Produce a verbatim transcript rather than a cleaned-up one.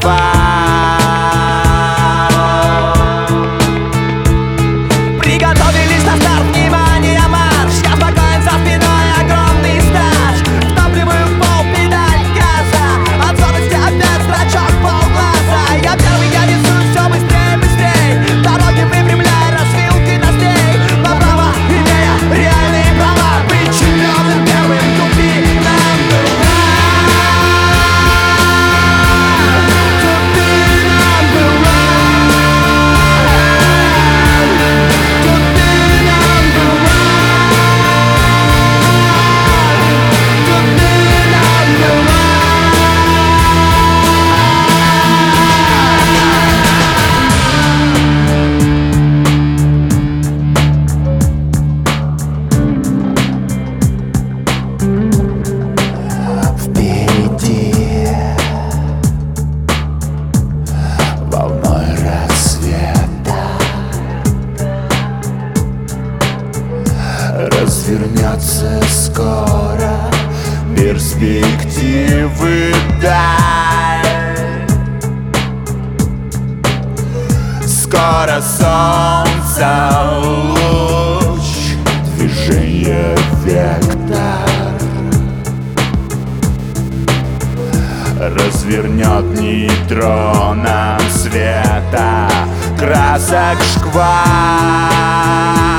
шквал. Приготовились на старт, внимание, марш! Я спокоен, за спиной огромный стаж. Втапливаю в пол педаль газа, от скорости опять зрачок полглаза. Я первый, я несу все быстрее, быстрее. Дороги выпрямляя, развилки ноздрей. Направо, имея реальные права, подчиненным первым тупи number one. Тупи number one. Тупи number one. Тупи number one. Впереди волной рассвета развернется скоро перспективы даль. Скоро солнце луч, движение вектор развернет нейтроном света красок шквал.